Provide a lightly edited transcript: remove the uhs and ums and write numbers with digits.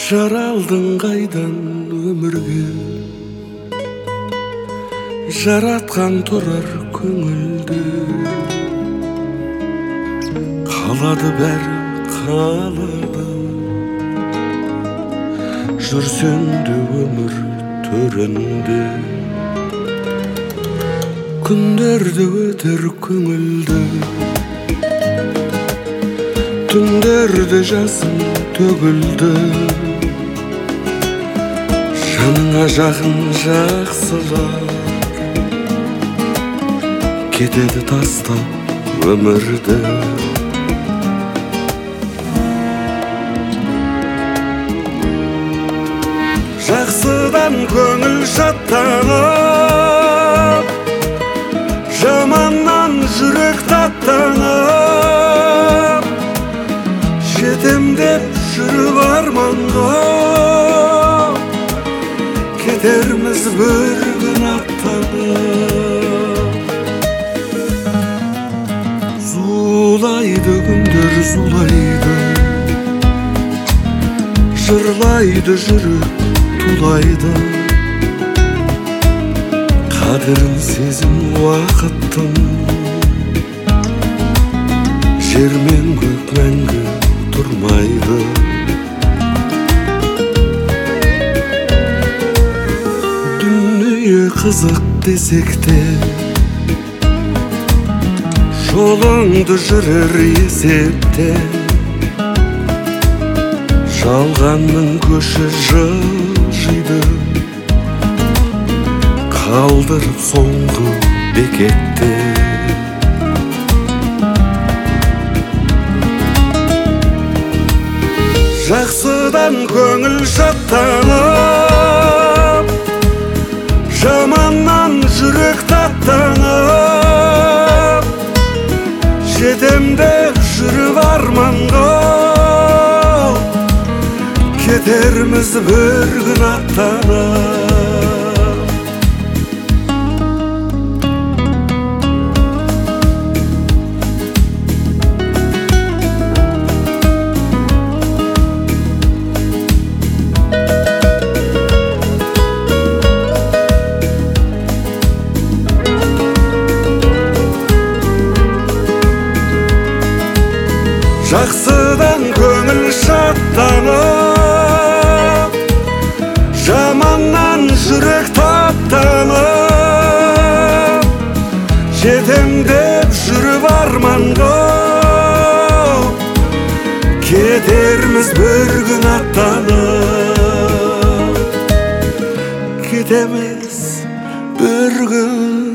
Жаралдың қайдан өмірге, жаратқан тұрар көңілді. Қалады бәрі қалады, жүрсең де өмір төрінде. Күндерді өтер көңілді, түндерді жасын төгілді. Жаныңа жақын жақсылар кетеді тастап өмірді. Жақсыдан көңіл шаттанып, жаманнан жүрек таттанып, жетем деп жүріп арманға, кетерміз бір күн аттанып. Зулайды күндер зулайды, жырлайды жүрек тулайды. Қадірін сезім уақыттың, жер мен көк мәңгі тұрмайды. Дүние қызық десек те, жолыңды жүрер есепте. Жалғанның көші жылжиды, қалдырып соңғы бекетте. Жақсыдан көңіл шаттанып, жаманнан жүрек таттанып, жетем деп жүріп арманға, кетерміз бір күн аттанып. Жақсыдан көңіл шаттанып, жаманнан жүрек таттанып, жетем деп жүріп арманға, кетерміз бір күн аттанып. Кетеміз бір күн